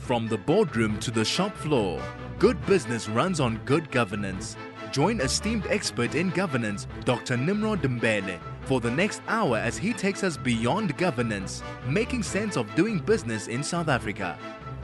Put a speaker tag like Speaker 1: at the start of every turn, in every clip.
Speaker 1: From the boardroom to the shop floor, good business runs on good governance. Join esteemed expert in governance, Dr. Nimrod Mbele, for the next hour as he takes us beyond governance, making sense of doing business in South Africa.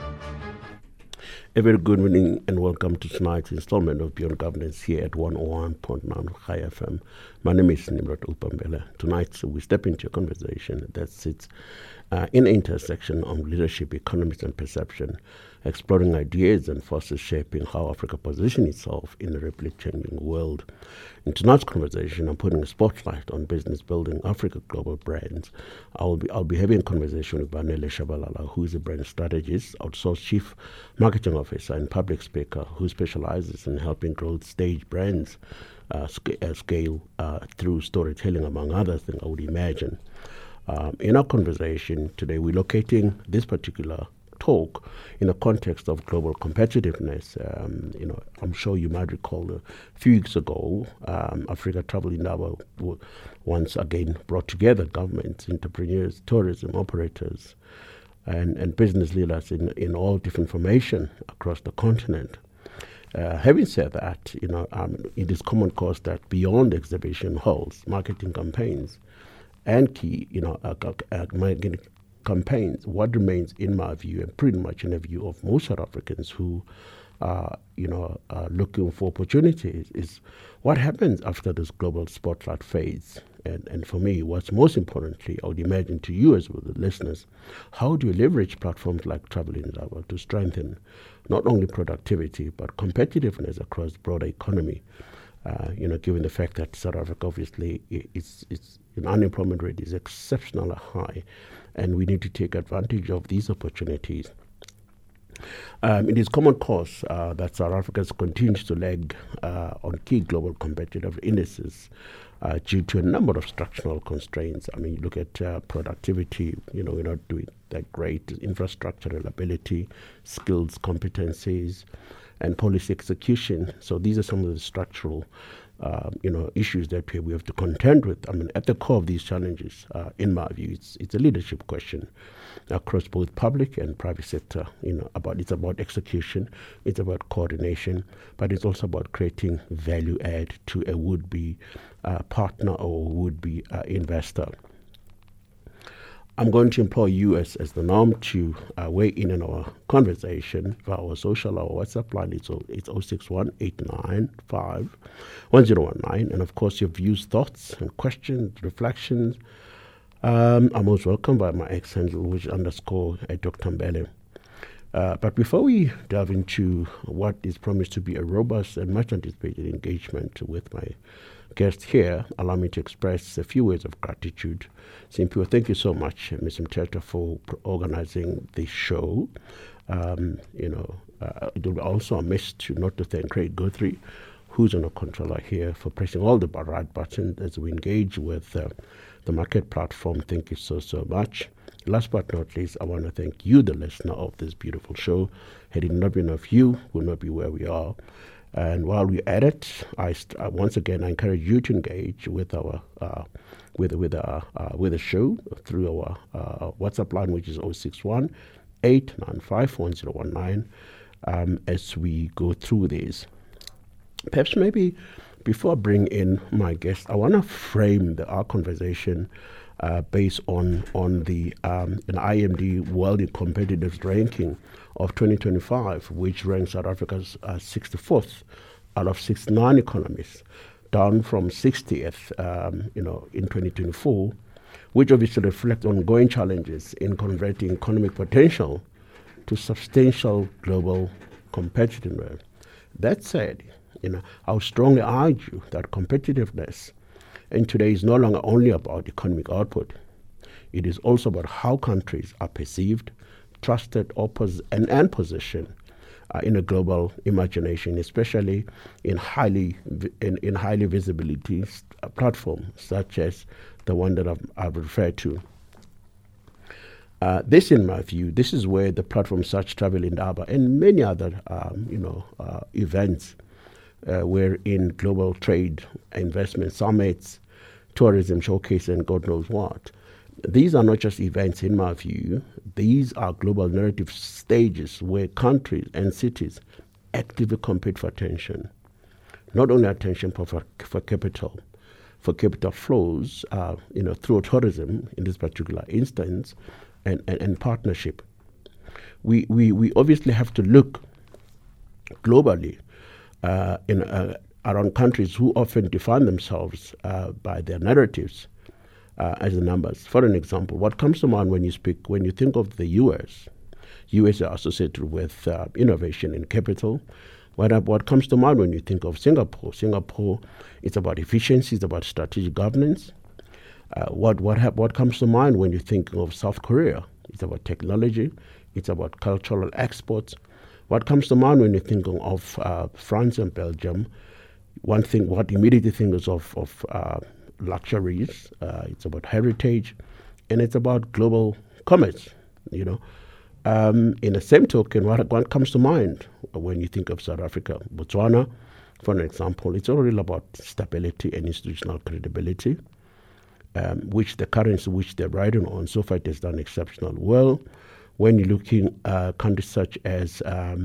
Speaker 2: A very good evening and welcome to tonight's installment of Beyond Governance here at 101.9 High FM. My name is Nimrod Mbele. Tonight we step into a conversation that sits in the intersection of leadership, economics and perception, exploring ideas and forces shaping how Africa positions itself in a rapidly changing world. In tonight's conversation, I'm putting a spotlight on business building Africa global brands. I'll be having a conversation with Banele Shabalala, who is a brand strategist, outsourced chief marketing officer, and public speaker who specializes in helping growth stage brands scale through storytelling, among other things, I would imagine. In our conversation today, we're locating this particular talk in the context of global competitiveness. I'm sure you might recall a few weeks ago, Africa Travel Indaba once again brought together governments, entrepreneurs, tourism operators, and business leaders in all different formations across the continent. Having said that, it is common cause that beyond exhibition halls, marketing campaigns, and key, marketing campaigns, what remains, in my view, and pretty much in the view of most South Africans who are looking for opportunities, is what happens after this global spotlight fades. And for me, what's most importantly, I would imagine to you as well, the listeners, how do you leverage platforms like Travel Indaba to strengthen not only productivity but competitiveness across the broader economy? Given the fact that South Africa obviously it's an unemployment rate is exceptionally high, and we need to take advantage of these opportunities. It is common cause that South Africa continues to lag on key global competitive indices due to a number of structural constraints. I mean, you look at productivity, we're not doing that great, infrastructure, reliability, skills, competencies, and policy execution. So these are some of the structural issues that we have to contend with. I mean, at the core of these challenges, in my view, it's a leadership question across both public and private sector. It's about execution, it's about coordination, but it's also about creating value add to a would-be partner or would-be investor. I'm going to implore you as the norm to weigh in on our conversation via our social, our WhatsApp line. It's 061-895-1019. And of course, your views, thoughts, and questions, reflections are most welcome by my X handle, which _ Dr. Mbele. But before we delve into what is promised to be a robust and much anticipated engagement with my guest here, allow me to express a few words of gratitude. Simply, thank you so much, Ms. Mteta, for organizing this show. It will be also a miss not to thank Craig Guthrie, who's on a controller here, for pressing all the right buttons as we engage with the market platform. Thank you so much. Last but not least, I want to thank you, the listener of this beautiful show. Had it not been of you, we would not be where we are. And while we're at it, I once again encourage you to engage with our with the show through our WhatsApp line, which is 061-895-1019, as we go through these. Perhaps maybe before I bring in my guest, I want to frame our conversation based on the an IMD World Competitiveness Ranking of 2025, which ranks South Africa's 64th out of 69 economies, down from 60th, in 2024, which obviously reflects ongoing challenges in converting economic potential to substantial global competitiveness. That said, I would strongly argue that competitiveness in today is no longer only about economic output. It is also about how countries are perceived, trusted, and positioned in a global imagination, especially in highly visibility platforms such as the one that I've referred to. This, in my view, this is where the platforms such Travel Indaba and many other events where in global trade, investment summits, tourism showcase, and God knows what, These are not just events, in my view. These are global narrative stages where countries and cities actively compete for attention. Not only attention, but for capital flows, through tourism in this particular instance, and partnership. We obviously have to look globally around countries who often define themselves by their narratives as the numbers. For an example, what comes to mind when you think of the U.S.? U.S. are associated with innovation in capital. What comes to mind when you think of Singapore? Singapore, it's about efficiency, it's about strategic governance. What comes to mind when you think of South Korea? It's about technology, it's about cultural exports. What comes to mind when you think of France and Belgium? What immediately thinks of luxuries. It's about heritage, and it's about global commerce. In the same token, what comes to mind when you think of South Africa? Botswana, for an example, it's all about stability and institutional credibility, which the currency which they're riding on so far it has done exceptional well. When you're looking at countries such as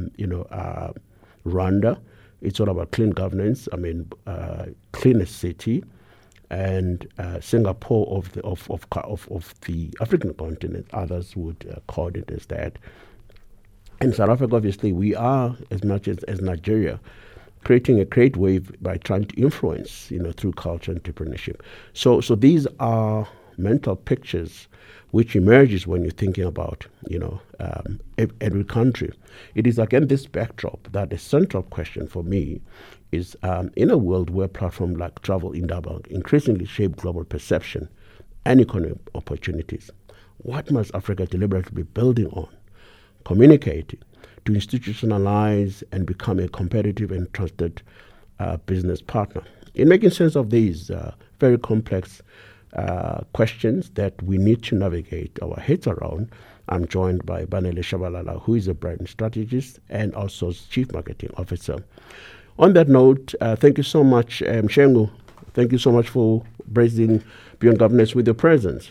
Speaker 2: Rwanda, it's all about clean governance. Cleanest city, and Singapore of the African continent. Others would call it as that. In South Africa, obviously, we are, as much as Nigeria, creating a great wave by trying to influence, through culture and entrepreneurship. So these are mental pictures which emerges when you're thinking about, every country. It is again this backdrop that the central question for me is, in a world where platforms like Travel Indaba increasingly shape global perception and economic opportunities, what must Africa deliberately be building on, communicating, to institutionalize and become a competitive and trusted business partner? In making sense of these very complex questions that we need to navigate our heads around, I'm joined by Banele Shabalala, who is a brand strategist and also Chief Marketing Officer. On that note, thank you so much, Mshengu. Thank you so much for blessing Beyond Governance with your presence.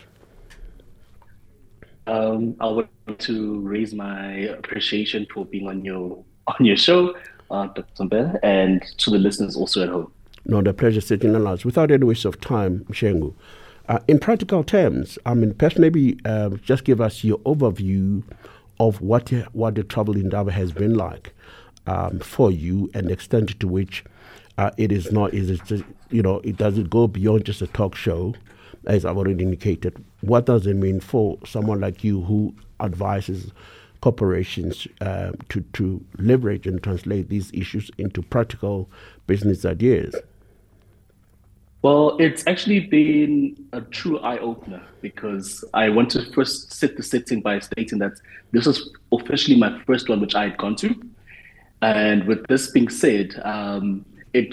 Speaker 3: I would like to raise my appreciation for being on your show, Dr. Mbele, and to the listeners also at home.
Speaker 2: No, the pleasure sitting on us. Without any waste of time, Mshengu, in practical terms, perhaps maybe just give us your overview of what the Travel Indaba has been like for you, and the extent to which it is not. It doesn't go beyond just a talk show, as I've already indicated. What does it mean for someone like you who advises corporations to leverage and translate these issues into practical business ideas?
Speaker 3: Well, it's actually been a true eye-opener, because I want to first set the setting by stating that this was officially my first one which I had gone to. And with this being said, it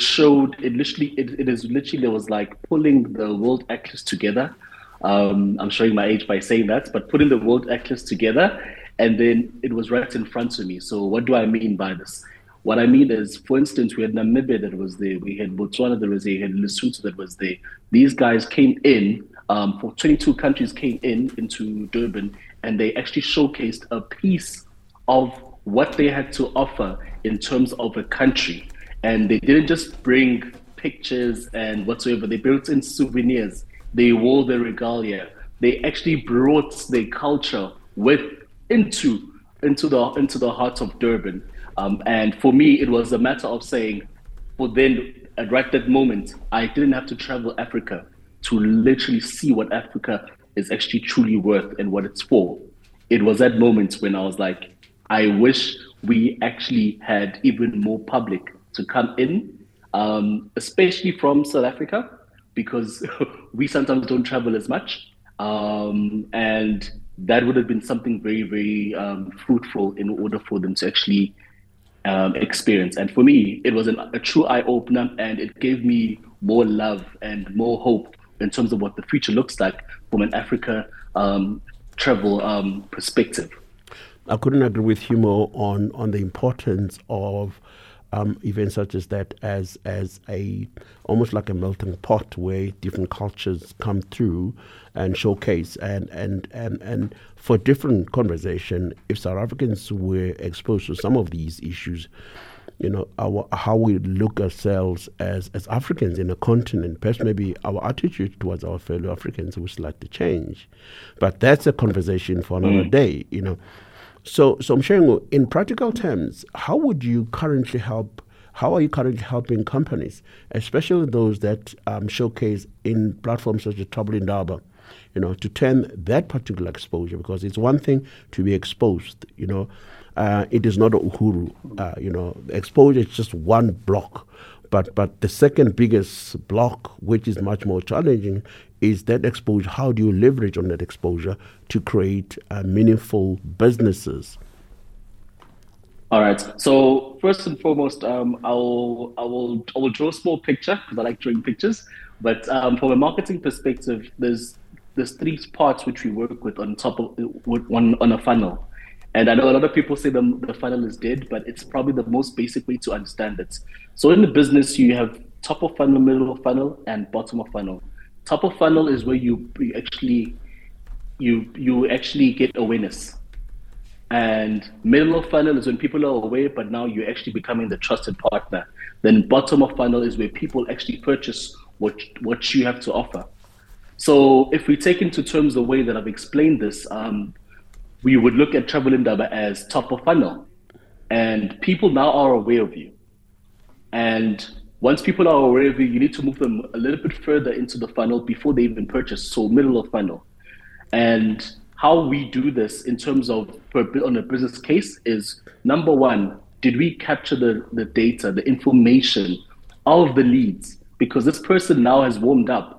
Speaker 3: is literally, there was like pulling the World Atlas together. I'm showing my age by saying that, but putting the World Atlas together, and then it was right in front of me. So what do I mean by this? What I mean is, for instance, we had Namibia that was there, we had Botswana that was there, we had Lesotho that was there. These guys came in, 22 countries came into Durban, and they actually showcased a piece of what they had to offer in terms of a country. And they didn't just bring pictures and whatsoever, they built in souvenirs, they wore their regalia, they actually brought their culture into the heart of Durban. And for me, it was a matter of saying, right that moment, I didn't have to travel Africa to literally see what Africa is actually truly worth and what it's for. It was that moment when I was like, I wish we actually had even more public to come in, especially from South Africa, because we sometimes don't travel as much. And that would have been something very, very fruitful in order for them to actually experience. And for me, it was a true eye-opener, and it gave me more love and more hope in terms of what the future looks like from an Africa travel perspective.
Speaker 2: I couldn't agree with you more on the importance of events such as that as a almost like a melting pot where different cultures come through and showcase and for different conversation, if South Africans were exposed to some of these issues, how we look ourselves as Africans in a continent, perhaps maybe our attitude towards our fellow Africans will slightly change. But that's a conversation for another day, So I'm sharing in practical terms, how are you currently helping companies, especially those that showcase in platforms such as Travel Indaba, to turn that particular exposure, because it's one thing to be exposed, it is not a Uhuru, exposure is just one block. But the second biggest block, which is much more challenging, is that exposure. How do you leverage on that exposure to create meaningful businesses?
Speaker 3: All right. So first and foremost, I will draw a small picture because I like drawing pictures. But from a marketing perspective, there's three parts which we work with on top of on a funnel. And I know a lot of people say the funnel is dead, but it's probably the most basic way to understand it. So in the business, you have top of funnel, middle of funnel, and bottom of funnel. Top of funnel is where you actually get awareness. And middle of funnel is when people are aware, but now you're actually becoming the trusted partner. Then bottom of funnel is where people actually purchase what you have to offer. So if we take into terms the way that I've explained this, we would look at Travel Indaba as top of funnel, and people now are aware of you. And once people are aware of you, you need to move them a little bit further into the funnel before they even purchase, so middle of funnel. And how we do this in terms of on a business case is, number one, did we capture the data, the information of the leads? Because this person now has warmed up.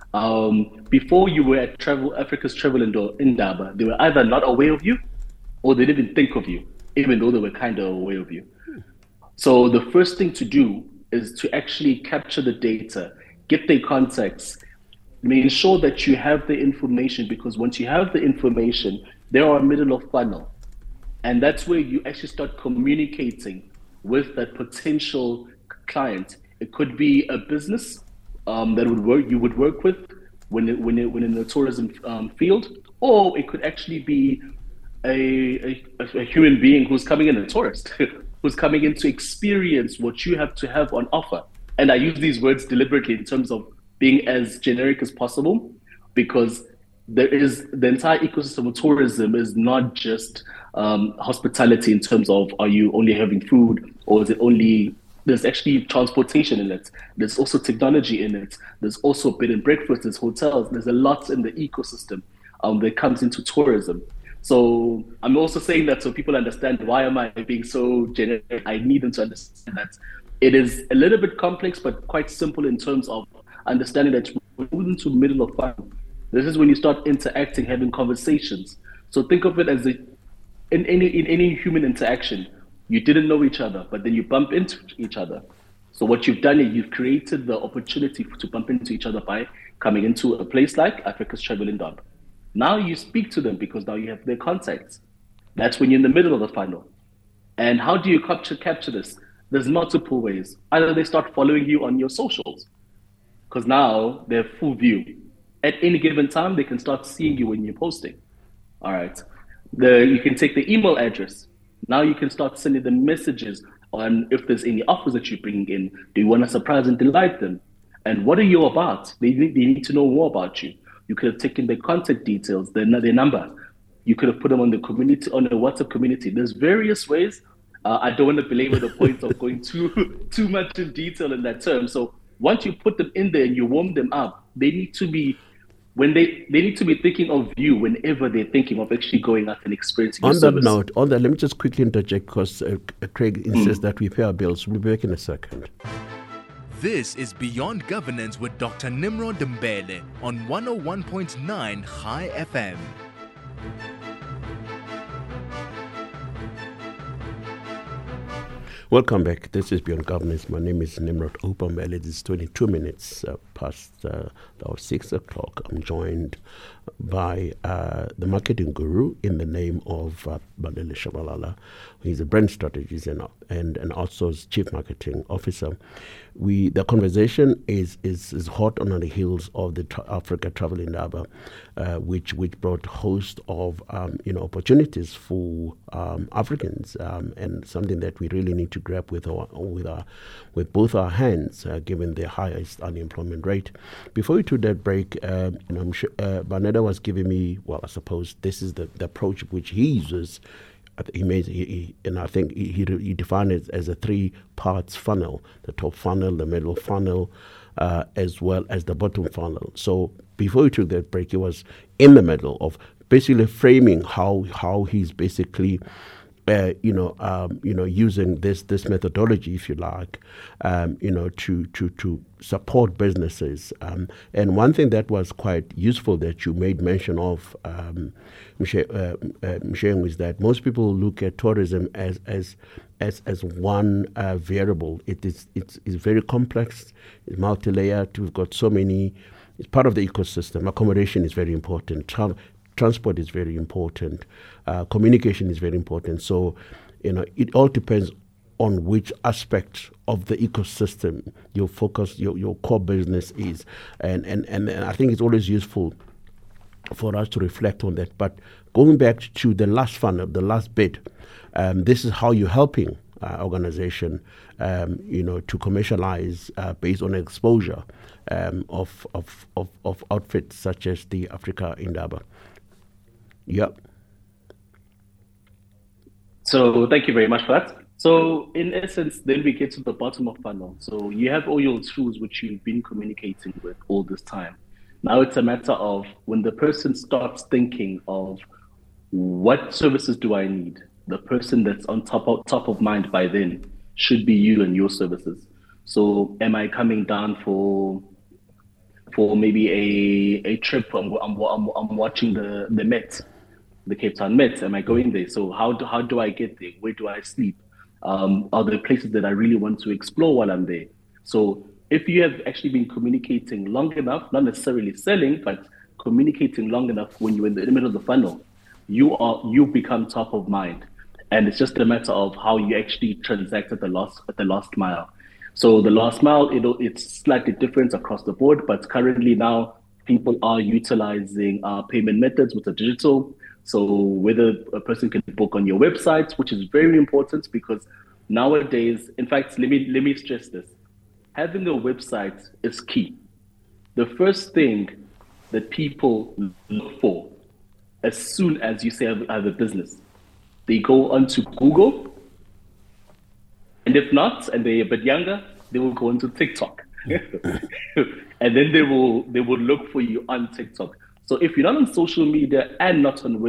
Speaker 3: Before you were at Africa's Travel Indaba, they were either not aware of you or they didn't think of you, even though they were kind of aware of you. So the first thing to do is to actually capture the data, get their contacts, make sure that you have the information, because once you have the information, they are middle of funnel. And that's where you actually start communicating with that potential client. It could be a business that you would work with when in the tourism field, or it could actually be a human being who's coming in, a tourist, who's coming in to experience what you have to have on offer. And I use these words deliberately in terms of being as generic as possible, because the entire ecosystem of tourism is not just hospitality in terms of, are you only having food, or is it only, there's actually transportation in it. There's also technology in it. There's also bed and breakfast, there's hotels. There's a lot in the ecosystem that comes into tourism. So I'm also saying that so people understand, why am I being so generic? I need them to understand that it is a little bit complex, but quite simple in terms of understanding that we're moving to middle of funnel. This is when you start interacting, having conversations. So think of it as in any human interaction, you didn't know each other, but then you bump into each other. So what you've done is you've created the opportunity to bump into each other by coming into a place like Africa's Travel Indaba. Now you speak to them because now you have their contacts. That's when you're in the middle of the funnel. And how do you capture this? There's multiple ways. Either they start following you on your socials, because now they have full view. At any given time, they can start seeing you when you're posting. All right. You can take the email address. Now you can start sending them messages on if there's any offers that you bring in. Do you want to surprise and delight them? And what are you about? They need to know more about you. You could have taken their contact details, their number. You could have put them on the community, on the WhatsApp community. There's various ways. I don't want to belabor the point of going too much in detail in that term. So once you put them in there and you warm them up, they need to be thinking of you whenever they're thinking of actually going out and experiencing your service.
Speaker 2: On that, let me just quickly interject, because Craig insists that we pay our bills. We'll be back in a second.
Speaker 1: This is Beyond Governance with Dr. Nimrod Dembele on 101.9 High FM.
Speaker 2: Welcome back. This is Beyond Governance. My name is Nimrod Upambele. It is 22 minutes about 6 o'clock. I'm joined by the marketing guru in the name of Balele Shabalala. He's a brand strategist and also chief marketing officer. The conversation is hot on the heels of the Africa Travel Indaba, which brought host of opportunities for Africans, and something that we really need to grab with both our hands, given the highest unemployment rate. Before we took that break, Baneda was giving me, I suppose this is the approach which he uses. I think he defined it as a 3 parts funnel: the top funnel, the middle funnel, as well as the bottom funnel. So before we took that break, he was in the middle of basically framing how he's basically using this methodology, if you like, to support businesses. And one thing that was quite useful that you made mention of, Msheng, is that most people look at tourism as one variable. It's very complex, it's multi-layered. We've got so many. It's part of the ecosystem. Accommodation is very important. Transport is very important. Communication is very important. So, it all depends on which aspect of the ecosystem your focus, your core business is. And I think it's always useful for us to reflect on that. But going back to the last funnel, the last bit, this is how you're helping organization, to commercialize based on exposure of outfits such as the Africa Indaba. Yep.
Speaker 3: So thank you very much for that. So in essence, then we get to the bottom of funnel. So you have all your tools which you've been communicating with all this time. Now it's a matter of when the person starts thinking of what services do I need, the person that's on top of mind by then should be you and your services. So am I coming down for maybe a trip? I'm watching the Met, the Cape Town Met. Am I going there? So how do I get there? Where do I sleep? Are there places that I really want to explore while I'm there? So if you have actually been communicating long enough, not necessarily selling, but communicating long enough when you're in the middle of the funnel, you become top of mind. And it's just a matter of how you actually transact at the last mile. So the last mile, it's slightly different across the board, but currently now people are utilizing payment methods which are digital. So whether a person can book on your website, which is very important because nowadays, in fact, let me stress this. Having a website is key. The first thing that people look for as soon as you say I have a business, they go onto Google, and if not, and they're a bit younger, they will go into TikTok, and then they will look for you on TikTok. So if you're not on social media and not on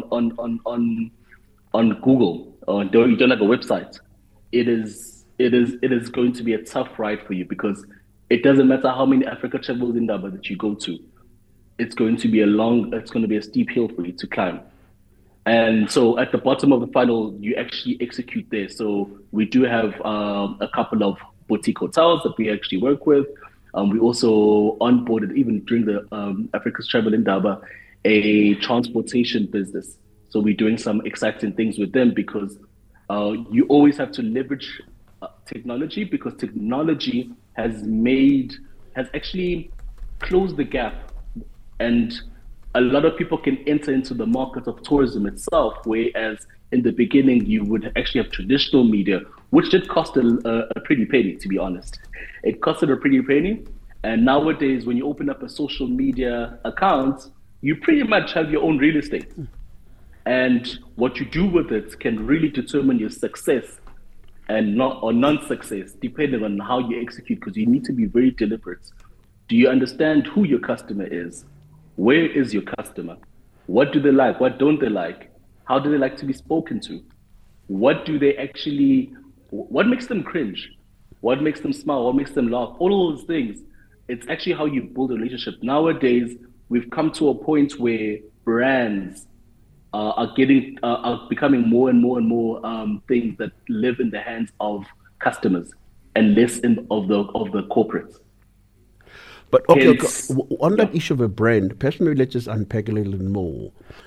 Speaker 3: Google, or you don't have a website, it is going to be a tough ride for you, because it doesn't matter how many Africa Travel Indaba that you go to, it's going to be a steep hill for you to climb. And so at the bottom of the funnel, you actually execute there. So we do have a couple of boutique hotels that we actually work with. We also onboarded, even during the Africa's Travel Indaba, a transportation business. So we're doing some exciting things with them, because you always have to leverage technology, because technology has actually closed the gap. And a lot of people can enter into the market of tourism itself, whereas in the beginning you would actually have traditional media, which did cost a pretty penny, to be honest. It costed a pretty penny. And nowadays, when you open up a social media account, you pretty much have your own real estate. And what you do with it can really determine your success and non-success, depending on how you execute, because you need to be very deliberate. Do you understand who your customer is? Where is your customer? What do they like? What don't they like? How do they like to be spoken to? What makes them cringe? What makes them smile? What makes them laugh? All of those things. It's actually how you build a relationship. Nowadays, we've come to a point where brands are becoming more and more things that live in the hands of customers and less of the corporates.
Speaker 2: But okay,
Speaker 3: Hence,
Speaker 2: on
Speaker 3: yeah.
Speaker 2: that issue of a brand, personally, let's just unpack a little more.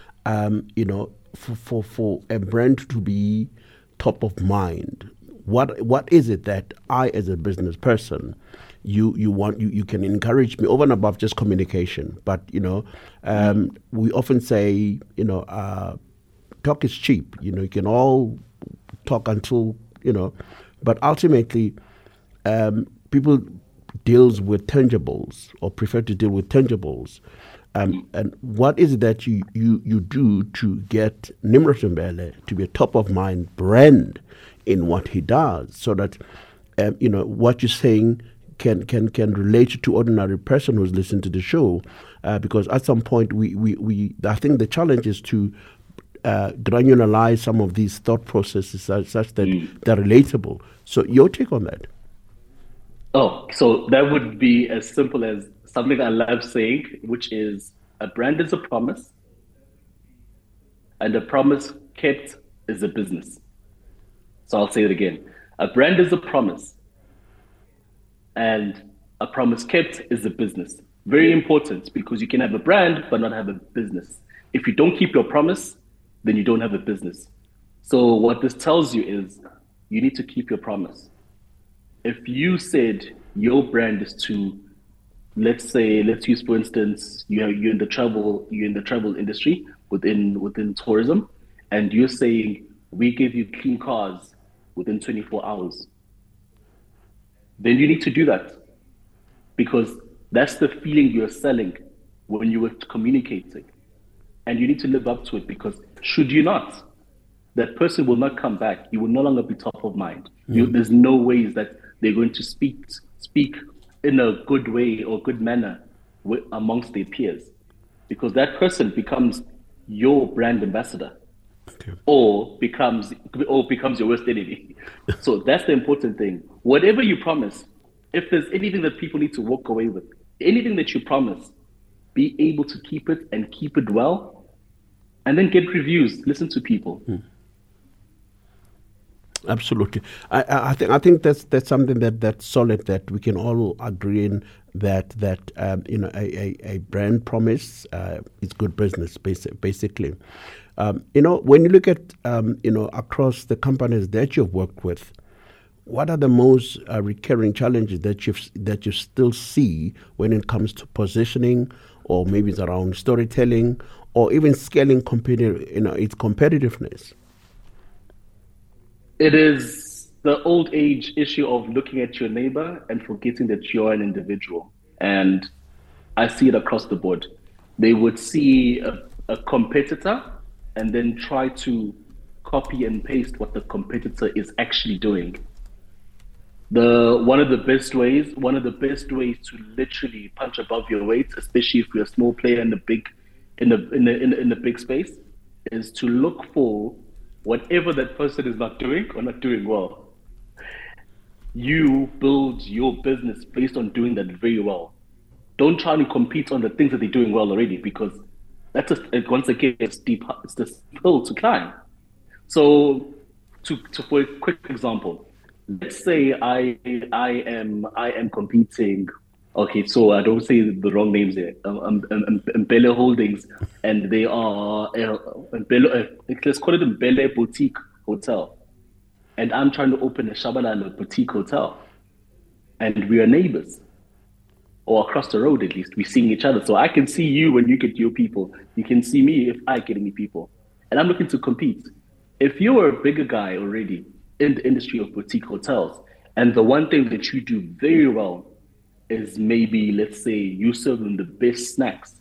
Speaker 2: For a brand to be top of mind, what is it that I, as a business person, you can encourage me over and above just communication? But we often say, talk is cheap. You can all talk until but ultimately, people deals with tangibles or prefer to deal with tangibles. And what is it that you do to get Nimrod Mbele to be a top of mind brand in what he does, so that what you're saying can relate to ordinary person who's listening to the show, because at some point we I think the challenge is to granularize some of these thought processes such that they're relatable. So your take on that?
Speaker 3: Oh, so that would be as simple as something I love saying, which is a brand is a promise, and a promise kept is a business. So I'll say it again. A brand is a promise, and a promise kept is a business. Very important, because you can have a brand but not have a business. If you don't keep your promise, then you don't have a business. So what this tells you is you need to keep your promise. If you said your brand is to, let's use for instance, you're in the travel industry within tourism, and you're saying we give you clean cars within 24 hours, then you need to do that, because that's the feeling you're selling when you were communicating, and you need to live up to it, because should you not, that person will not come back. You will no longer be top of mind. There's no ways that they're going to speak in a good way or good manner amongst their peers, because that person becomes your brand ambassador,
Speaker 2: Okay.
Speaker 3: or becomes your worst enemy. So that's the important thing. Whatever you promise, if there's anything that people need to walk away with, anything that you promise, be able to keep it and keep it well, and then get reviews, listen to people.
Speaker 2: Absolutely. I think that's something that's solid, that we can all agree in, that a brand promise is good business, basically. When you look at across the companies that you've worked with, what are the most recurring challenges that you still see when it comes to positioning, or maybe it's around storytelling, or even scaling its competitiveness?
Speaker 3: It is the old age issue of looking at your neighbor and forgetting that you're an individual. And I see it across the board. They would see a competitor and then try to copy and paste what the competitor is actually doing. One of the best ways to literally punch above your weight, especially if you're a small player in the big space, is to look for whatever that person is not doing or not doing well. You build your business based on doing that very well. Don't try to compete on the things that they're doing well already, because that's once again, it's the hill to climb. So, for a quick example, let's say I am competing. Okay, so I don't say the wrong names here. Mbele Holdings, and they are let's call it Mbele Boutique Hotel, and I'm trying to open a Shabalala Boutique Hotel, and we are neighbors, or across the road at least. We're seeing each other, so I can see you when you get your people. You can see me if I get any people, and I'm looking to compete. If you're a bigger guy already in the industry of boutique hotels, and the one thing that you do very well is maybe, let's say, you serve them the best snacks,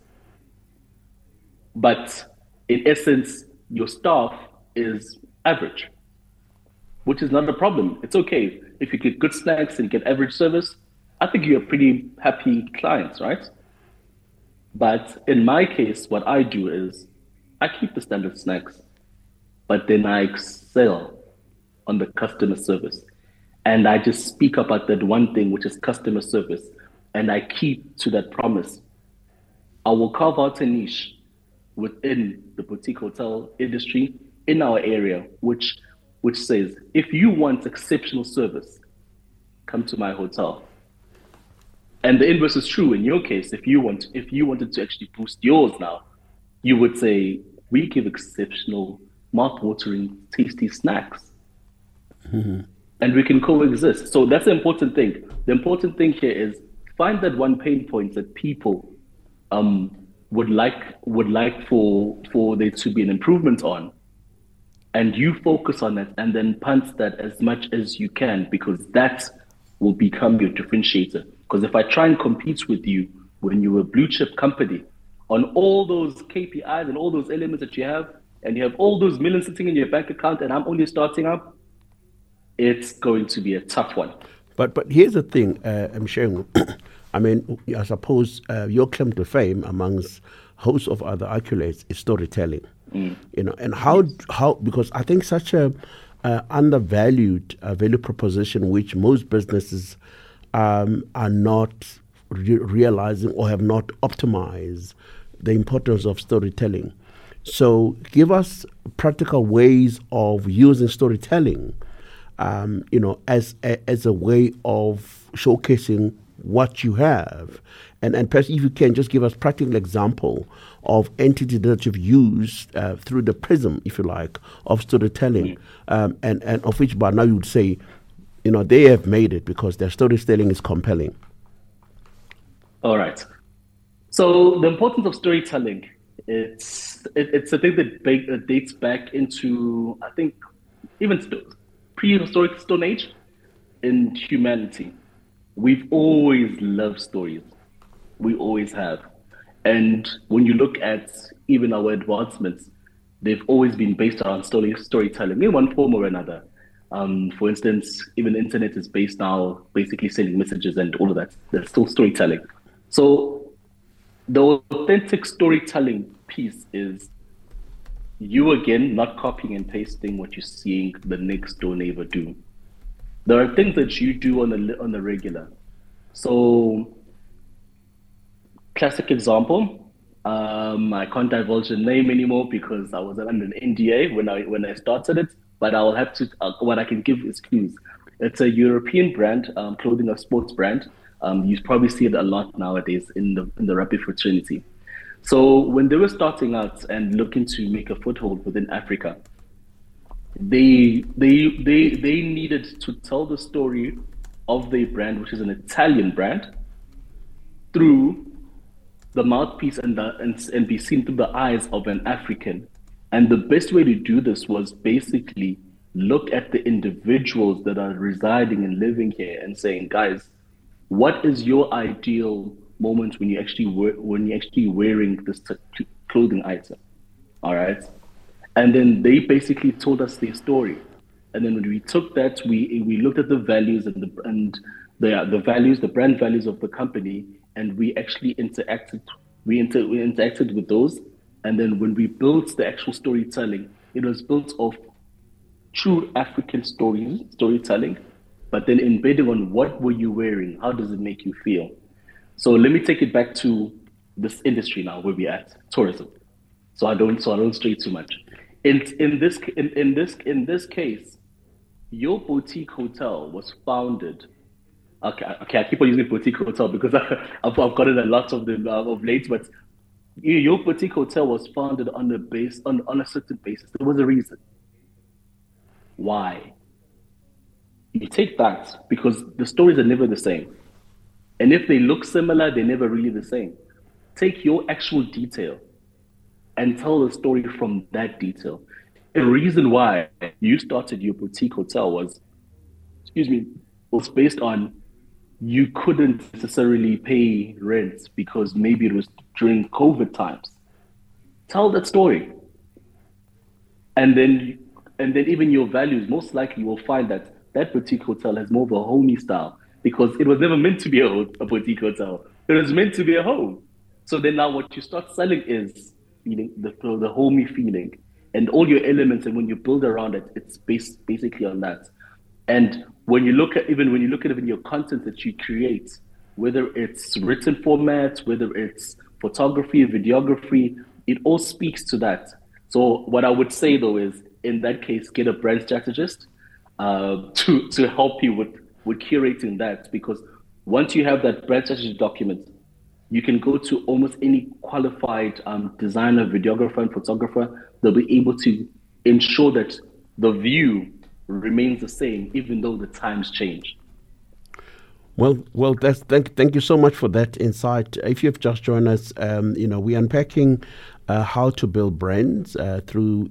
Speaker 3: but in essence, your staff is average, which is not a problem. It's okay. If you get good snacks and get average service, I think you're pretty happy clients, right? But in my case, what I do is I keep the standard snacks, but then I excel on the customer service. And I just speak about that one thing, which is customer service. And I keep to that promise. I will carve out a niche within the boutique hotel industry in our area, which says, if you want exceptional service, come to my hotel. And the inverse is true in your case. If you wanted to actually boost yours now, you would say, we give exceptional, mouth-watering, tasty snacks. And we can coexist. So that's the important thing. The important thing here is find that one pain point that people would like for there to be an improvement on, and you focus on it and then punt that as much as you can, because that will become your differentiator. Because if I try and compete with you when you're a blue chip company on all those KPIs and all those elements that you have, and you have all those millions sitting in your bank account, and I'm only starting up, it's going to be a tough one.
Speaker 2: But here's the thing, I'm sharing. I mean, I suppose your claim to fame amongst hosts of other accolades is storytelling. You know, and how because I think such a undervalued value proposition, which most businesses are not realizing or have not optimized the importance of storytelling. So give us practical ways of using storytelling, you know, as a way of showcasing what you have. And perhaps if you can just give us practical example of entities that you've used through the prism, if you like, of storytelling, and of which by now you would say, you know, they have made it because their storytelling is compelling.
Speaker 3: All right. So the importance of storytelling, it's a thing that dates back into, I think, even prehistoric Stone Age in humanity. We've always loved stories. We always have. And when you look at even our advancements, they've always been based around storytelling in one form or another. For instance, even the internet is based now basically sending messages and all of that. There's still storytelling. So the authentic storytelling piece is you, again, not copying and pasting what you're seeing the next door neighbor do. There are things that you do on the regular. So, classic example, I can't divulge the name anymore because I was under an NDA when I started it, but I'll have to, what I can give is clues. It's a European brand, clothing, a sports brand. You probably see it a lot nowadays in the rugby fraternity. So when they were starting out and looking to make a foothold within Africa, they needed to tell the story of their brand, which is an Italian brand, through the mouthpiece and be seen through the eyes of an African. And the best way to do this was basically look at the individuals that are residing and living here and saying, guys, what is your ideal moment when you're actually wearing this clothing item? All right. And then they basically told us their story. And then when we took that, we looked at the values and the values, the brand values of the company, and we actually interacted. We interacted with those. And then when we built the actual storytelling, it was built off true African storytelling, but then embedding on what were you wearing? How does it make you feel? So let me take it back to this industry now where we're at, tourism. So I don't stray too much. In this case, your boutique hotel was founded. Okay, I keep on using boutique hotel because I've got it a lot of them of late. But your boutique hotel was founded on a certain basis. There was a reason. Why? You take that because the stories are never the same, and if they look similar, they're never really the same. Take your actual detail and tell the story from that detail. The reason why you started your boutique hotel was based on you couldn't necessarily pay rent because maybe it was during COVID times. Tell that story. And then even your values, most likely you will find that boutique hotel has more of a homey style because it was never meant to be a boutique hotel. It was meant to be a home. So then now what you start selling is the homey feeling and all your elements, and when you build around it, it's based basically on that. And when you look at even your content that you create, whether it's written format, whether it's photography, videography, it all speaks to that. So what I would say though is, in that case, get a brand strategist to help you with curating that, because Once you have that brand strategy document, you can go to almost any qualified designer, videographer, and photographer. They'll be able to ensure that the view remains the same, even though the times change.
Speaker 2: Well, thank you so much for that insight. If you've just joined us, we're unpacking how to build brands through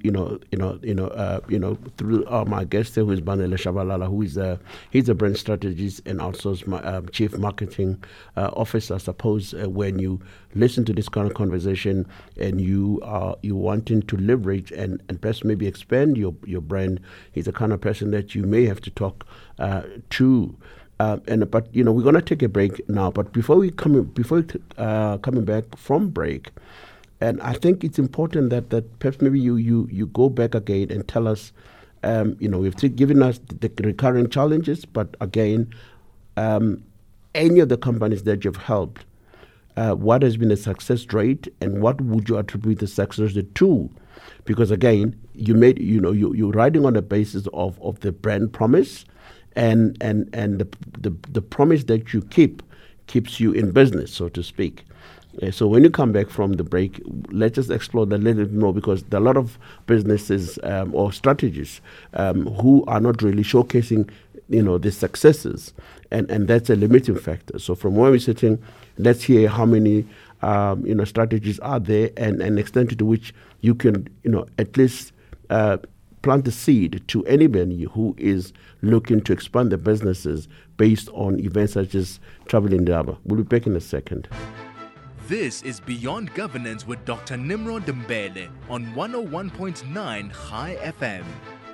Speaker 2: my guest who is Banele Shabalala, he's a brand strategist and also chief marketing officer. I suppose when you listen to this kind of conversation and you wanting to leverage and perhaps maybe expand your brand, he's the kind of person that you may have to talk to. But we're going to take a break now. But before coming back from break, and I think it's important that perhaps maybe you go back again and tell us, we've given us the recurring challenges, but again, any of the companies that you've helped, what has been the success rate, and what would you attribute the success rate to? Because again, you're riding on the basis of the brand promise. And the promise that you keeps you in business, so to speak. So when you come back from the break, let's just explore that a little bit more, because there are a lot of businesses or strategists who are not really showcasing, the successes, and that's a limiting factor. So from where we're sitting, let's hear how many strategies are there, and an extent to which you can at least plant the seed to anybody who is looking to expand their businesses based on events such as Travel Indaba. We'll be back in a second.
Speaker 1: This is Beyond Governance with Dr. Nimrod Mbele on 101.9 High FM.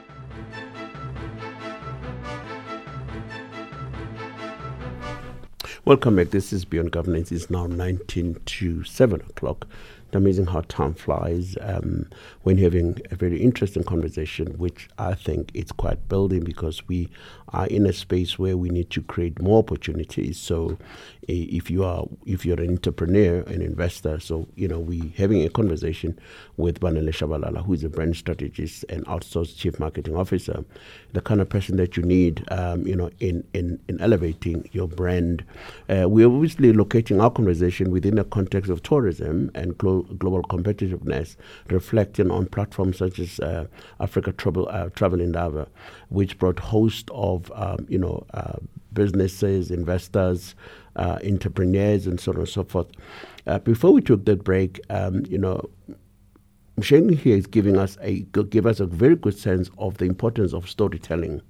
Speaker 2: Welcome back. This is Beyond Governance. It's now 19 to 7 o'clock. It's amazing how time flies when you're having a very interesting conversation, which I think is quite building, because we are in a space where we need to create more opportunities. So if you're an entrepreneur, an investor, so we having a conversation with Banele Shabalala, who is a brand strategist and outsourced chief marketing officer, the kind of person that you need in elevating your brand. We're obviously locating our conversation within the context of tourism and global competitiveness, reflecting on platforms such as Africa Travel Indaba, which brought host of businesses, investors, entrepreneurs, and so on and so forth. Before we took that break, Mshengu here is give us a very good sense of the importance of storytelling.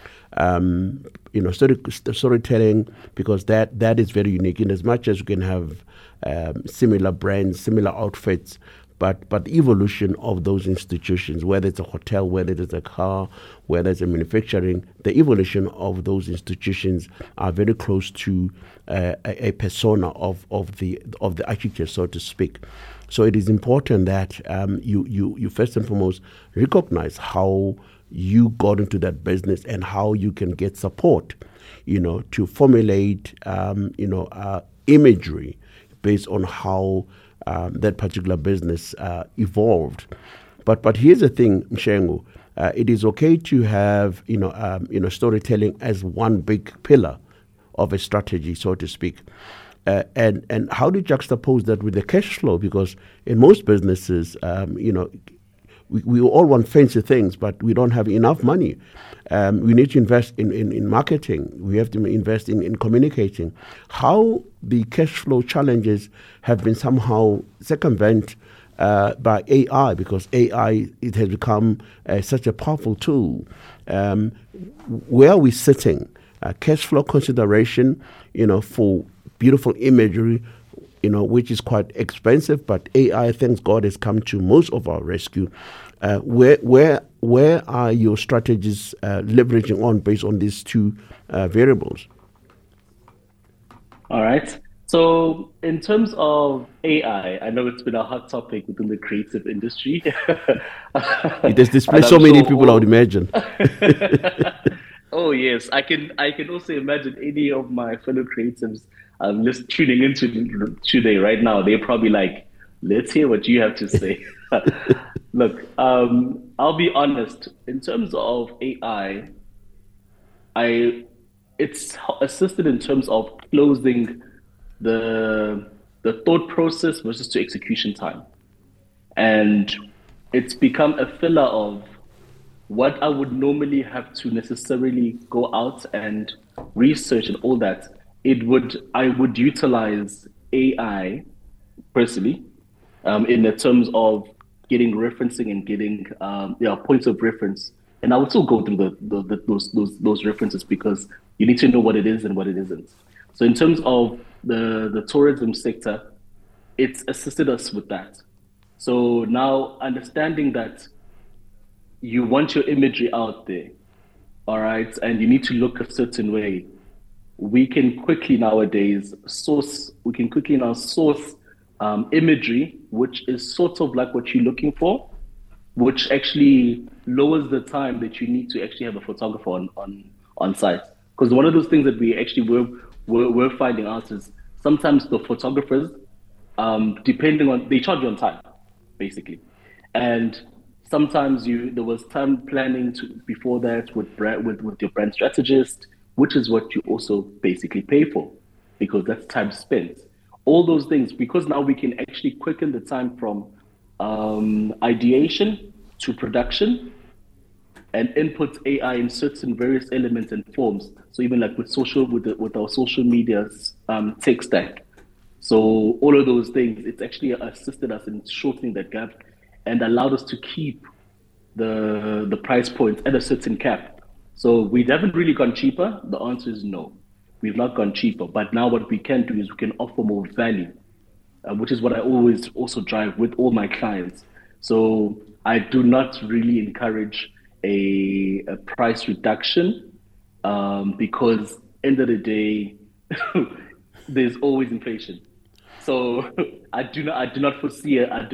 Speaker 2: Storytelling, because that is very unique, in as much as you can have similar brands, similar outfits, but the evolution of those institutions, whether it's a hotel, whether it's a car, whether it's a manufacturing, the evolution of those institutions are very close to a persona of the architecture, so to speak. So it is important that you first and foremost recognize how you got into that business and how you can get support, to formulate, imagery based on how that particular business evolved. But here's the thing, Mshengu, it is okay to have, storytelling as one big pillar of a strategy, so to speak. And how do you juxtapose that with the cash flow? Because in most businesses, we all want fancy things, but we don't have enough money. We need to invest in marketing. We have to invest in communicating. How the cash flow challenges have been somehow circumvented by AI, because AI, it has become such a powerful tool. Where are we sitting? Cash flow consideration, for beautiful imagery, which is quite expensive, but AI, thanks God, has come to most of our rescue. Where are your strategies leveraging on based on these two variables?
Speaker 3: All right. So in terms of AI, I know it's been a hot topic within the creative industry.
Speaker 2: It has displaced so many people, I would imagine.
Speaker 3: Oh yes, I can also imagine any of my fellow creatives just tuning into today right now. They're probably like, let's hear what you have to say. Look, I'll be honest. In terms of AI, it's assisted in terms of closing the thought process versus to execution time. And it's become a filler of what I would normally have to necessarily go out and research and all that. I would utilize AI personally, in the terms of getting referencing and getting points of reference. And I would still go through those references because you need to know what it is and what it isn't. So in terms of the tourism sector, it's assisted us with that. So now understanding that you want your imagery out there, all right, and you need to look a certain way, we can quickly nowadays source imagery, which is sort of like what you're looking for, which actually lowers the time that you need to actually have a photographer on site. Because one of those things that we actually we're finding out is sometimes the photographers, they charge you on time, basically. And sometimes there was time planning before that with your brand strategist, which is what you also basically pay for, because that's time spent. All those things, because now we can actually quicken the time from ideation to production and input AI in certain various elements and forms. So even like with our social media tech stack. So all of those things, it's actually assisted us in shortening that gap and allowed us to keep the price point at a certain cap. So we haven't really gone cheaper. The answer is no. We've not gone cheaper. But now what we can do is we can offer more value, which is what I always also drive with all my clients. So I do not really encourage a price reduction because end of the day, there's always inflation. So I do not foresee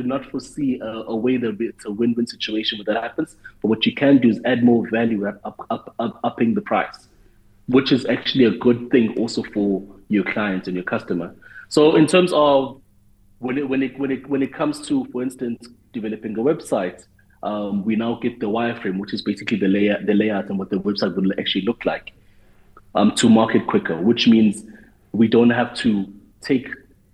Speaker 3: a way that it's a win-win situation when that happens. But what you can do is add more value, upping the price, which is actually a good thing also for your client and your customer. So in terms of when it comes to, for instance, developing a website, we now get the wireframe, which is basically the layout and what the website will actually look like, to market quicker, which means we don't have to take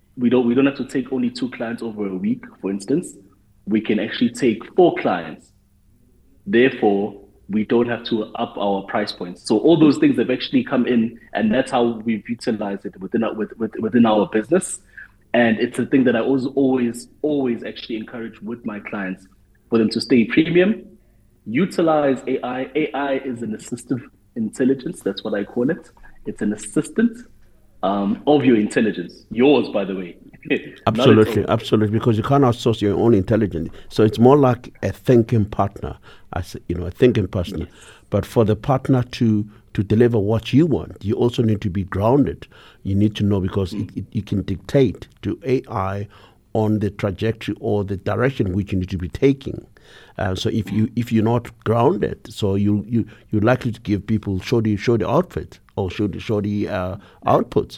Speaker 3: only 2 clients over a week, for instance. We can actually take 4 clients. Therefore, we don't have to up our price points. So all those things have actually come in, and that's how we've utilized it within our business. And it's a thing that I always actually encourage with my clients, for them to stay premium, utilize AI. AI is an assistive intelligence. That's what I call it. It's an assistant of your intelligence. Yours, by the way.
Speaker 2: Absolutely, because you can't outsource your own intelligence. So it's more like a thinking partner, a thinking partner. Yes. But for the partner to deliver what you want, you also need to be grounded. You need to know, because you can dictate to AI on the trajectory or the direction which you need to be taking. So if you're not grounded, so you're likely to give people show the outfit or show the output.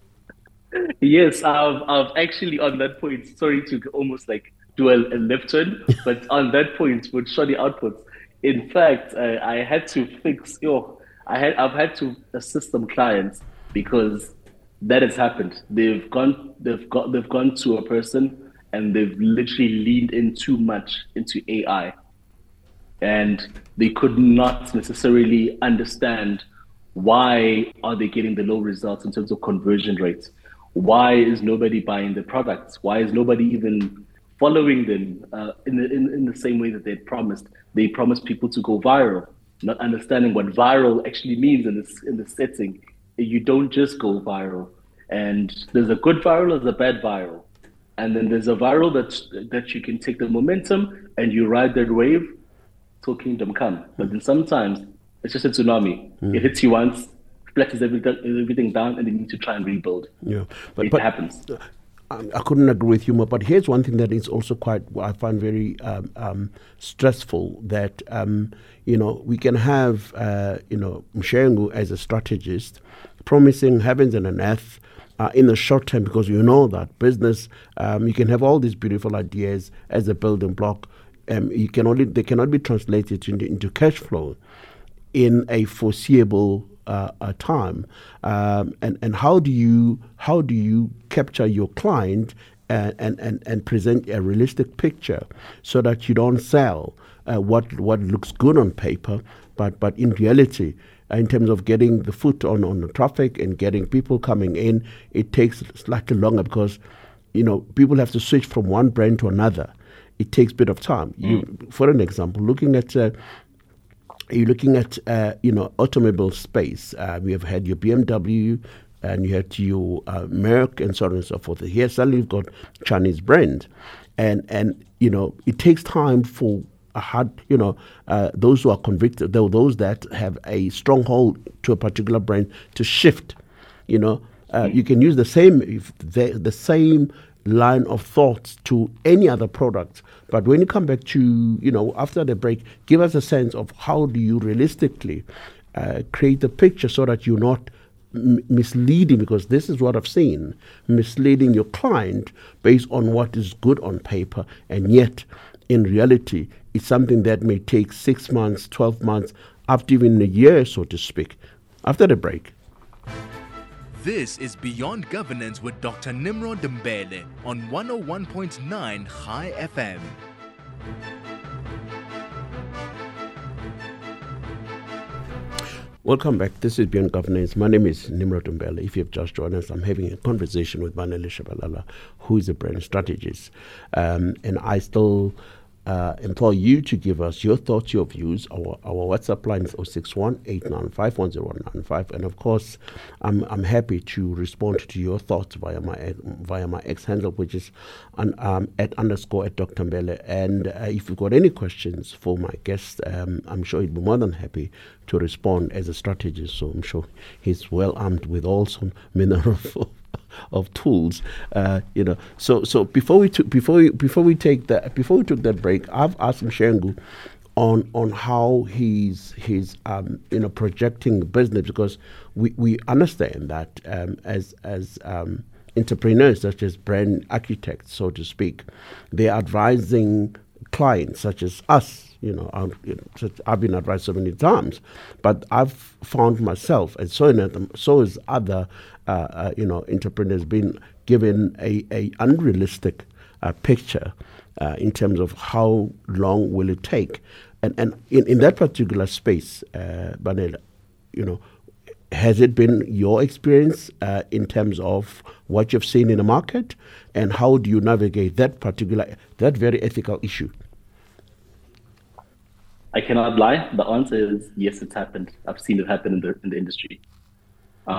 Speaker 3: Yes, I've actually on that point. Sorry to almost like do a left turn, but on that point with shoddy outputs, in fact, I had to fix. I've had to assist some clients because that has happened. They've gone to a person and they've literally leaned in too much into AI, and they could not necessarily understand why are they getting the low results in terms of conversion rates. Why is nobody buying the products? Why is nobody even following them in the same way that they promised? They promised people to go viral, not understanding what viral actually means in this setting. You don't just go viral. And there's a good viral, there's a bad viral. And then there's a viral that you can take the momentum and you ride that wave till kingdom come. But then sometimes it's just a tsunami. It hits you once, flattens everything down, and then you need to try and rebuild. Yeah, but it happens.
Speaker 2: I couldn't agree with you more. But here's one thing that is also I find very stressful, that we can have Mshengu as a strategist promising heavens and an earth in the short term, because you know that business, you can have all these beautiful ideas as a building block. They cannot be translated into cash flow in a foreseeable time, and how do you capture your client and present a realistic picture so that you don't sell what looks good on paper, but in reality, in terms of getting the foot on the traffic and getting people coming in, it takes slightly longer because people have to switch from one brand to another. It takes a bit of time. For an example, looking at automobile space, we have had your BMW and you had your Merck and so on and so forth. Here suddenly you've got Chinese brand, and it takes time for those who are convicted, those that have a stronghold to a particular brand to shift. You can use the same line of thoughts to any other product, but when you come back to after the break, give us a sense of how do you realistically create the picture so that you're not misleading, because this is what I've seen, misleading your client based on what is good on paper, and yet in reality it's something that may take 6 months, 12 months, up to even a year, so to speak. After the break.
Speaker 1: This is Beyond Governance with Dr. Nimrod Dembele on 101.9 High FM.
Speaker 2: Welcome back. This is Beyond Governance. My name is Nimrod Dembele. If you have just joined us, I'm having a conversation with Banele Shabalala, who is a brand strategist. And I still implore you to give us your thoughts, your views. Our WhatsApp line is 061-895-1095. And of course, I'm happy to respond to your thoughts via my X handle, which is at Dr. Mbele. And if you've got any questions for my guest, I'm sure he'd be more than happy to respond as a strategist. So I'm sure he's well armed with all some manner of tools, So before we took that break, I've asked Mshengu on how he's projecting business, because we understand that as entrepreneurs, such as brand architects, so to speak, they're advising clients such as us. I've been advised so many times, but I've found myself, and so is other entrepreneurs, being given a unrealistic picture in terms of how long will it take, and in that particular space, Banele, has it been your experience in terms of what you've seen in the market, and how do you navigate that very ethical issue?
Speaker 3: I cannot lie. The answer is yes, it's happened. I've seen it happen in the industry. But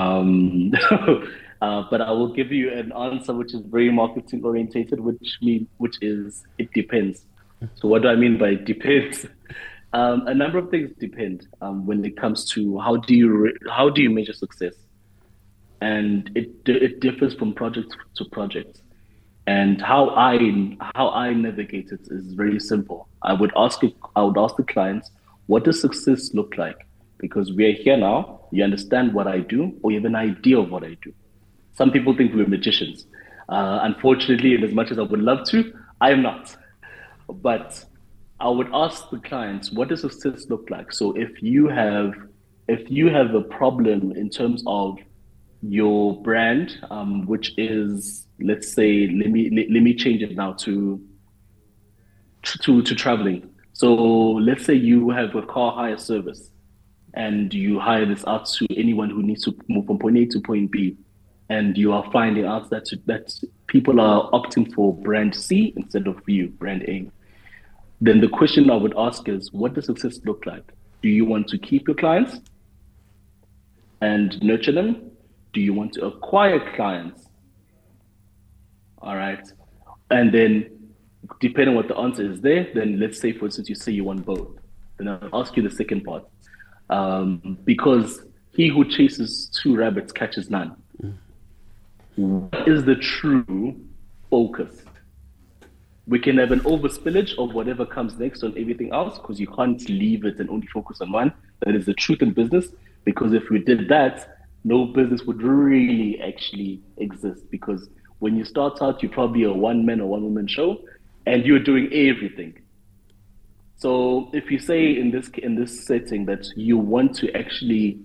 Speaker 3: I will give you an answer which is very marketing orientated, which is it depends. So what do I mean by depends? A number of things depend when it comes to how do you measure success, and it differs from project to project. And how I navigate it is very simple. I would ask the clients, what does success look like? Because we are here now, you understand what I do, or you have an idea of what I do. Some people think we're magicians. Unfortunately, and as much as I would love to, I am not. But I would ask the clients, what does success look like? So if you have a problem in terms of your brand, which is, let's say, let me change it now to traveling. So let's say you have a car hire service, and you hire this out to anyone who needs to move from point A to point B, and you are finding out that people are opting for brand C instead of you, brand A. Then the question I would ask is, what does success look like? Do you want to keep your clients and nurture them? Do you want to acquire clients? All right. And then depending on what the answer is there, then let's say, for instance, you say you want both. Then I'll ask you the second part. Because he who chases two rabbits catches none. What is the true focus? We can have an overspillage of whatever comes next on everything else, because you can't leave it and only focus on one. That is the truth in business, because if we did that, no business would really actually exist, because when you start out, you're probably a one-man or one-woman show, and you're doing everything. So if you say in this setting that you want to actually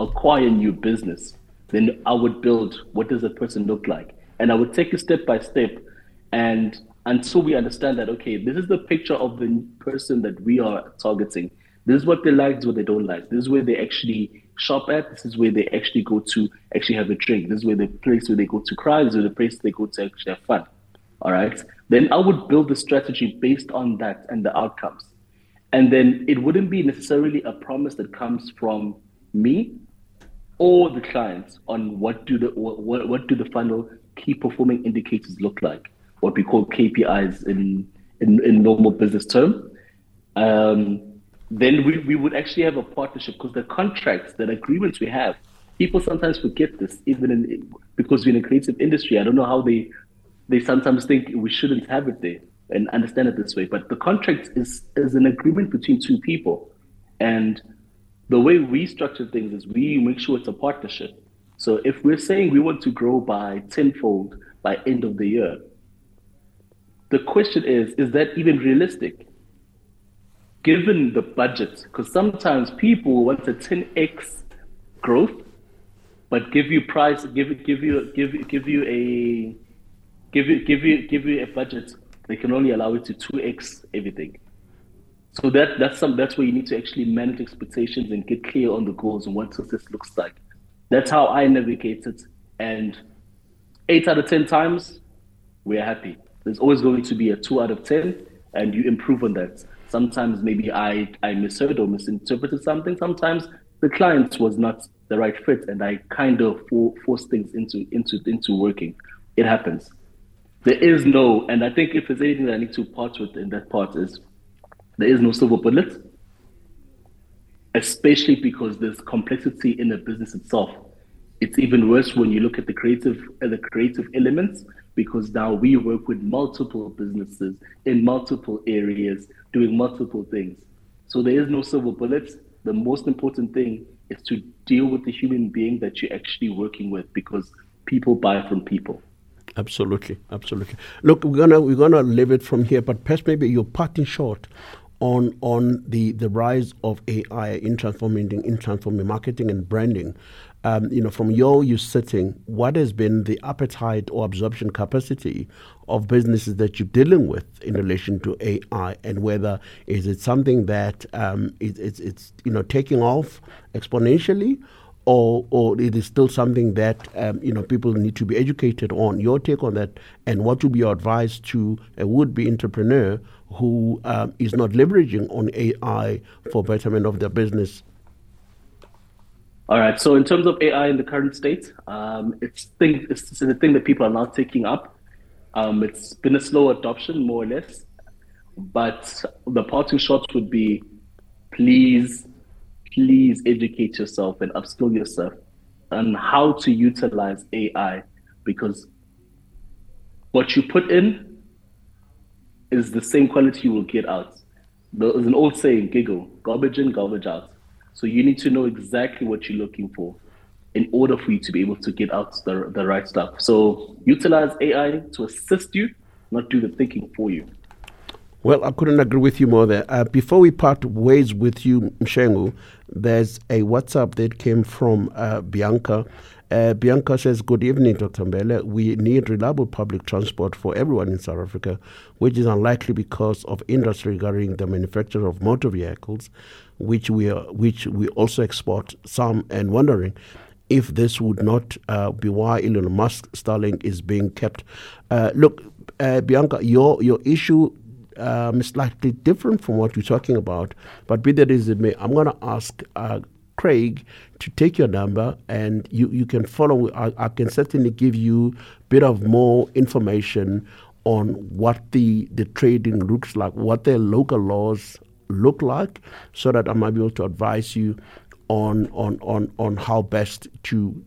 Speaker 3: acquire new business, then I would build what does a person look like. And I would take it step by step. And until we understand that, okay, this is the picture of the person that we are targeting. This is what they like, this is what they don't like. This is where they actually shop at. This is where they actually go to actually have a drink. This is where the place where they go to cry. This is the place they go to actually have fun. All right. Then I would build the strategy based on that and the outcomes. And then it wouldn't be necessarily a promise that comes from me or the clients on what do the funnel key performing indicators look like, what we call KPIs in normal business term. Then we would actually have a partnership, because the contracts, the agreements we have, people sometimes forget this, because we're in a creative industry. I don't know how they sometimes think we shouldn't have it there and understand it this way. But the contract is an agreement between two people. And the way we structure things is we make sure it's a partnership. So if we're saying we want to grow by tenfold by end of the year, the question is that even realistic? Given the budget, because sometimes people want a 10x growth, but give you a budget, they can only allow it to 2x everything. So that's where you need to actually manage expectations and get clear on the goals and what success looks like. That's how I navigate it, and 8 out of 10 times we're happy. There's always going to be a 2 out of 10, and you improve on that. Sometimes maybe I misheard or misinterpreted something. Sometimes the client was not the right fit, and I kind of force things into working. It happens. There is no, and I think if there's anything that I need to part with in that part is, there is no silver bullet, especially because there's complexity in the business itself. It's even worse when you look at the creative elements, because now we work with multiple businesses in multiple areas doing multiple things. So there is no silver bullet. The most important thing is to deal with the human being that you're actually working with, because people buy from people.
Speaker 2: Absolutely. Look, we're gonna leave it from here, but perhaps maybe you're parting short on the rise of AI in transforming marketing and branding. From you sitting, what has been the appetite or absorption capacity of businesses that you're dealing with in relation to AI, and whether is it something that it's taking off exponentially, or it is still something that people need to be educated on? Your take on that, and what would be your advice to a would-be entrepreneur who is not leveraging on AI for betterment of their business?
Speaker 3: All right. So in terms of AI in the current state, it's a thing that people are now taking up. It's been a slow adoption, more or less. But the parting shots would be, please educate yourself and upskill yourself on how to utilize AI, because what you put in is the same quality you will get out. There's an old saying, giggle, garbage in, garbage out. So you need to know exactly what you're looking for in order for you to be able to get out the right stuff. So utilize AI to assist you, not do the thinking for you.
Speaker 2: Well, I couldn't agree with you more there. Before we part ways with you, Mshengu, there's a WhatsApp that came from Bianca. Bianca says, good evening, Dr. Mbele. We need reliable public transport for everyone in South Africa, which is unlikely because of industry regarding the manufacture of motor vehicles, which we also export some, and wondering if this would not be why Elon Musk Starlink is being kept. Look, Bianca, your issue is slightly different from what you're talking about, but be that as it may, I'm going to ask Craig to take your number, and you can follow. I can certainly give you a bit of more information on what the trading looks like, what their local laws look like, so that I might be able to advise you on how best to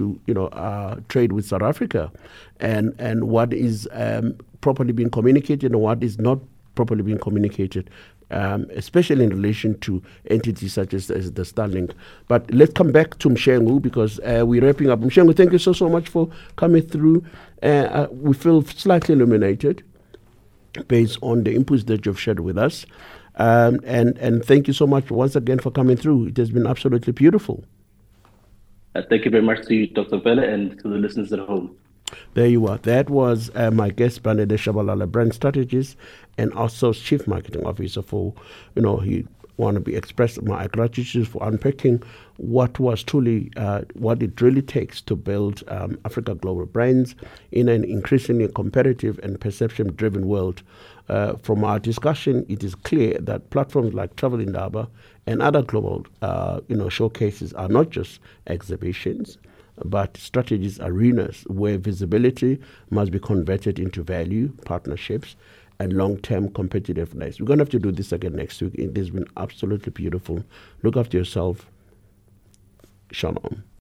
Speaker 2: trade with South Africa, and what is properly being communicated and what is not properly being communicated, especially in relation to entities such as the Starlink. But let's come back to Mshengu, because we're wrapping up. Mshengu, thank you so much for coming through. We feel slightly illuminated based on the inputs that you've shared with us. And thank you so much once again for coming through. It has been absolutely beautiful.
Speaker 3: Thank you very much to you, Dr. Bella, and to the listeners at home.
Speaker 2: There you are. That was my guest, Banede Shabalala, brand strategist and also chief marketing officer for, he want to be expressed my gratitude for unpacking what was truly, what it really takes to build Africa Global Brands in an increasingly competitive and perception-driven world. From our discussion, it is clear that platforms like Travel Indaba and other global, showcases are not just exhibitions, but strategies arenas where visibility must be converted into value, partnerships, and long-term competitiveness. We're going to have to do this again next week. It has been absolutely beautiful. Look after yourself. Shalom.